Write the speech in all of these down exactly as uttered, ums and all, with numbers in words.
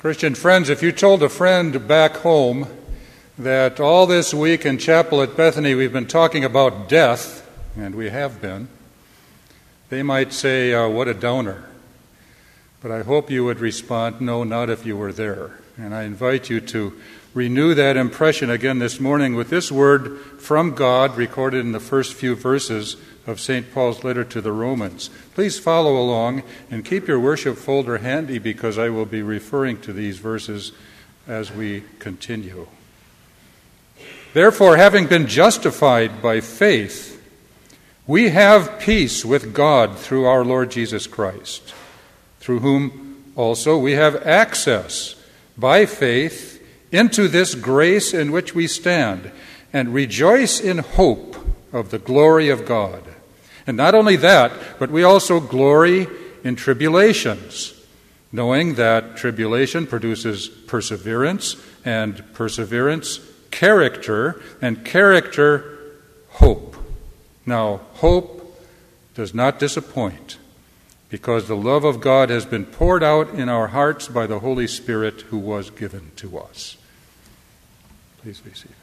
Christian friends, if you told a friend back home that all this week in chapel at Bethany we've been talking about death, and we have been, they might say, uh, what a downer. But I hope you would respond, no, not if you were there. And I invite you to renew that impression again this morning with this word from God recorded in the first few verses of Saint Paul's letter to the Romans. Please follow along and keep your worship folder handy because I will be referring to these verses as we continue. Therefore, having been justified by faith, we have peace with God through our Lord Jesus Christ, through whom also we have access by faith into this grace in which we stand, and rejoice in hope of the glory of God. And not only that, but we also glory in tribulations, knowing that tribulation produces perseverance, and perseverance, character, and character, hope. Now, hope does not disappoint, because the love of God has been poured out in our hearts by the Holy Spirit who was given to us. Please be seated.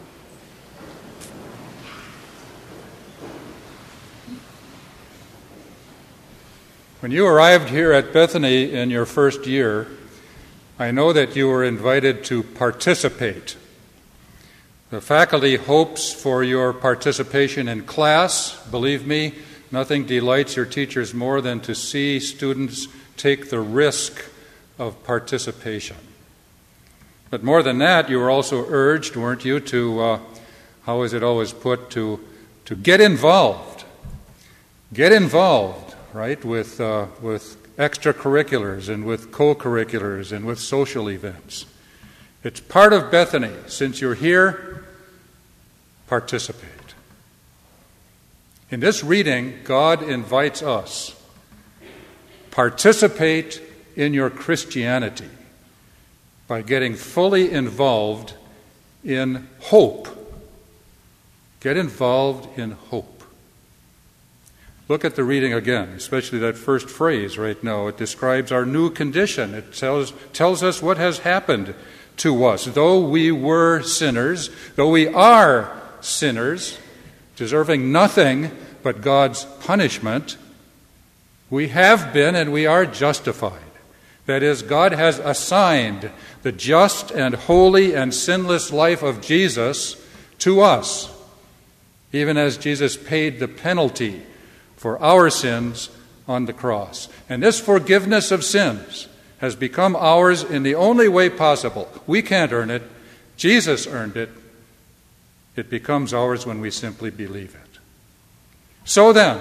When you arrived here at Bethany in your first year, I know that you were invited to participate. The faculty hopes for your participation in class. Believe me, nothing delights your teachers more than to see students take the risk of participation. But more than that, you were also urged, weren't you, to, uh, how is it always put, to, to get involved. Get involved. Right, with uh, with extracurriculars and with co-curriculars and with social events. It's part of Bethany. Since you're here, participate. In this reading, God invites us, participate in your Christianity by getting fully involved in hope. Get involved in hope. Look at the reading again, especially that first phrase right now. It describes our new condition. It tells, tells us what has happened to us. Though we were sinners, though we are sinners, deserving nothing but God's punishment, we have been and we are justified. That is, God has assigned the just and holy and sinless life of Jesus to us, even as Jesus paid the penalty for our sins on the cross. And this forgiveness of sins has become ours in the only way possible. We can't earn it. Jesus earned it. It becomes ours when we simply believe it. So then,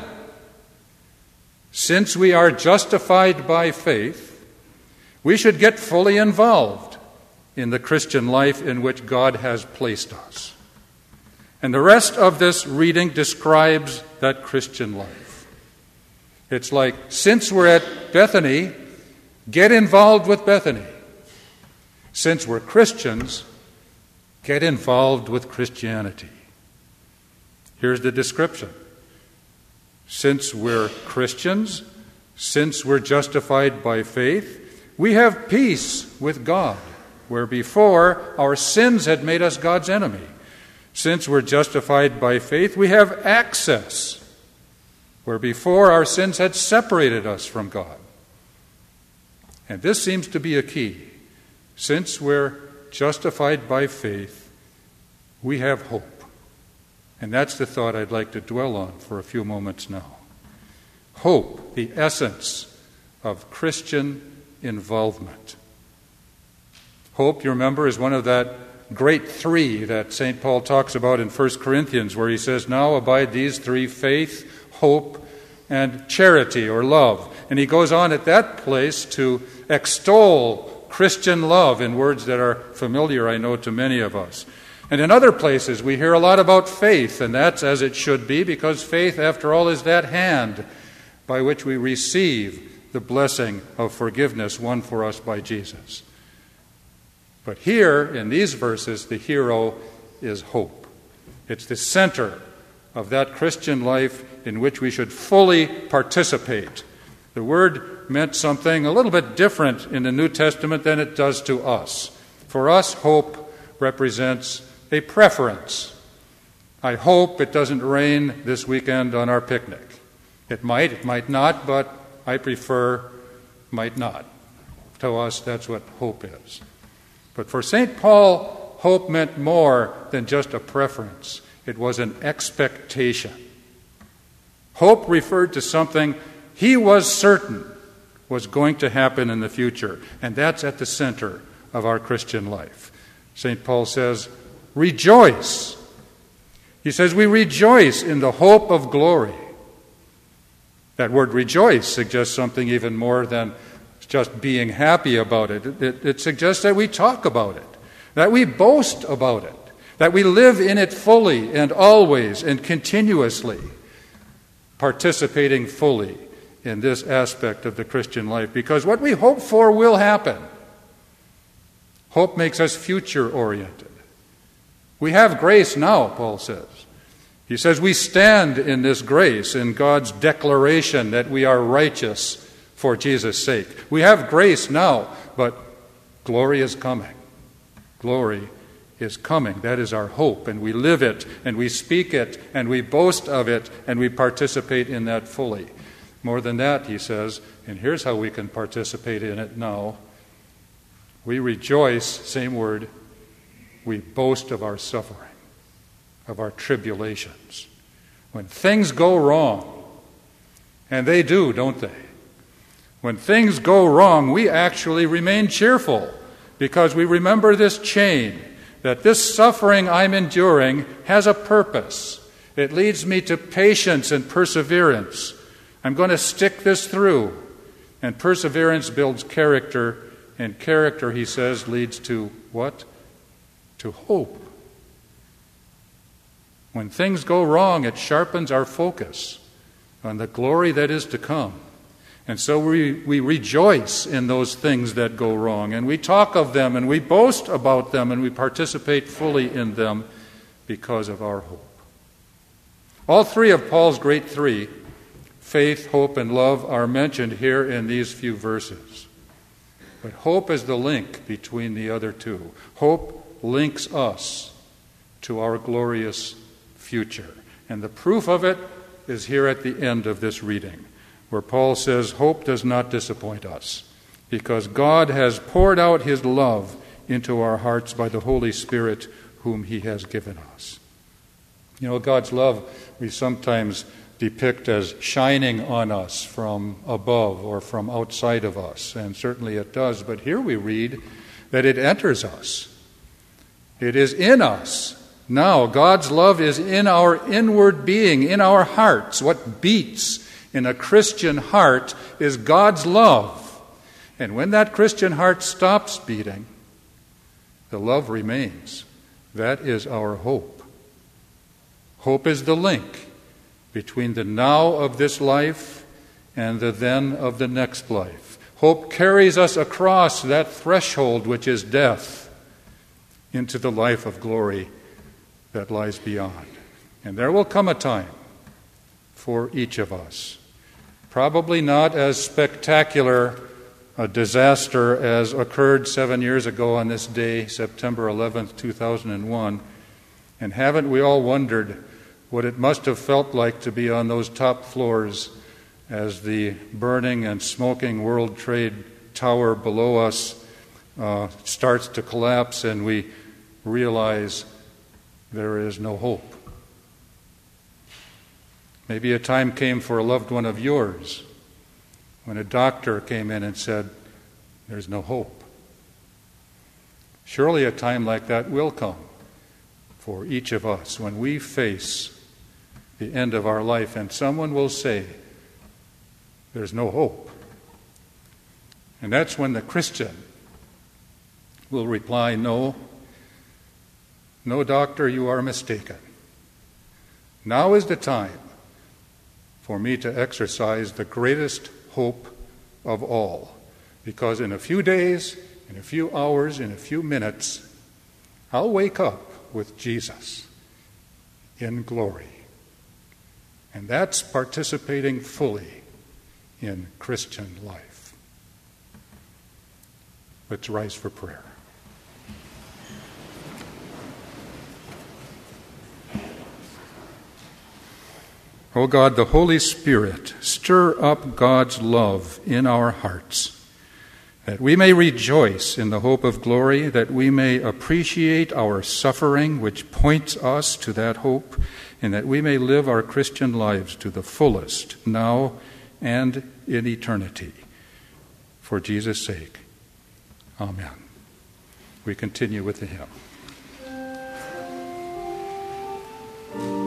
since we are justified by faith, we should get fully involved in the Christian life in which God has placed us. And the rest of this reading describes that Christian life. It's like, since we're at Bethany, get involved with Bethany. Since we're Christians, get involved with Christianity. Here's the description. Since we're Christians, since we're justified by faith, we have peace with God, where before our sins had made us God's enemy. Since we're justified by faith, we have access, where before our sins had separated us from God. And this seems to be a key. Since we're justified by faith, we have hope. And that's the thought I'd like to dwell on for a few moments now. Hope, the essence of Christian involvement. Hope, you remember, is one of that great three that Saint Paul talks about in First Corinthians, where he says, now abide these three: faith, hope, and charity or love. And he goes on at that place to extol Christian love in words that are familiar, I know, to many of us. And in other places we hear a lot about faith, and that's as it should be, because faith, after all, is that hand by which we receive the blessing of forgiveness won for us by Jesus. But here, in these verses, the hero is hope. It's the center of that Christian life in which we should fully participate The word meant something a little bit different in the New Testament than it does to us. For us, hope represents a preference. I hope it doesn't rain this weekend on our picnic. It might, it might not, but I prefer might not. To us, that's what hope is. But for Saint Paul, hope meant more than just a preference. It was an expectation. Hope referred to something he was certain was going to happen in the future, and that's at the center of our Christian life. Saint Paul says, rejoice. He says, we rejoice in the hope of glory. That word rejoice suggests something even more than just being happy about it. It, it. it suggests that we talk about it, that we boast about it, that we live in it fully and always and continuously, participating fully in this aspect of the Christian life. Because what we hope for will happen. Hope makes us future-oriented. We have grace now, Paul says. He says we stand in this grace, in God's declaration that we are righteous for Jesus' sake. We have grace now, but glory is coming. Glory is coming. That is our hope, and we live it, and we speak it, and we boast of it, and we participate in that fully. More than that, he says, and here's how we can participate in it now. We rejoice, same word, we boast of our suffering, of our tribulations. When things go wrong, and they do, don't they? When things go wrong, we actually remain cheerful because we remember this chain, that this suffering I'm enduring has a purpose. It leads me to patience and perseverance. I'm going to stick this through. And perseverance builds character, and character, he says, leads to what? To hope. When things go wrong, it sharpens our focus on the glory that is to come. And so we, we rejoice in those things that go wrong, and we talk of them, and we boast about them, and we participate fully in them because of our hope. All three of Paul's great three, faith, hope, and love, are mentioned here in these few verses. But hope is the link between the other two. Hope links us to our glorious future. And the proof of it is here at the end of this reading, where Paul says, hope does not disappoint us, because God has poured out his love into our hearts by the Holy Spirit whom he has given us. You know, God's love we sometimes depict as shining on us from above or from outside of us, and certainly it does, but here we read that it enters us. It is in us. Now, God's love is in our inward being, in our hearts. What beats in a Christian heart is God's love. And when that Christian heart stops beating, the love remains. That is our hope. Hope is the link between the now of this life and the then of the next life. Hope carries us across that threshold which is death into the life of glory that lies beyond. And there will come a time for each of us. Probably not as spectacular a disaster as occurred seven years ago on this day, September eleventh, two thousand one. And haven't we all wondered what it must have felt like to be on those top floors as the burning and smoking World Trade Tower below us uh, starts to collapse and we realize there is no hope. Maybe a time came for a loved one of yours when a doctor came in and said, there's no hope. Surely a time like that will come for each of us when we face the end of our life and someone will say, there's no hope. And that's when the Christian will reply, no, no, doctor, you are mistaken. Now is the time for me to exercise the greatest hope of all. Because in a few days, in a few hours, in a few minutes, I'll wake up with Jesus in glory. And that's participating fully in Christian life. Let's rise for prayer. O God, the Holy Spirit, stir up God's love in our hearts, that we may rejoice in the hope of glory, that we may appreciate our suffering, which points us to that hope, and that we may live our Christian lives to the fullest, now and in eternity. For Jesus' sake, amen. We continue with the hymn.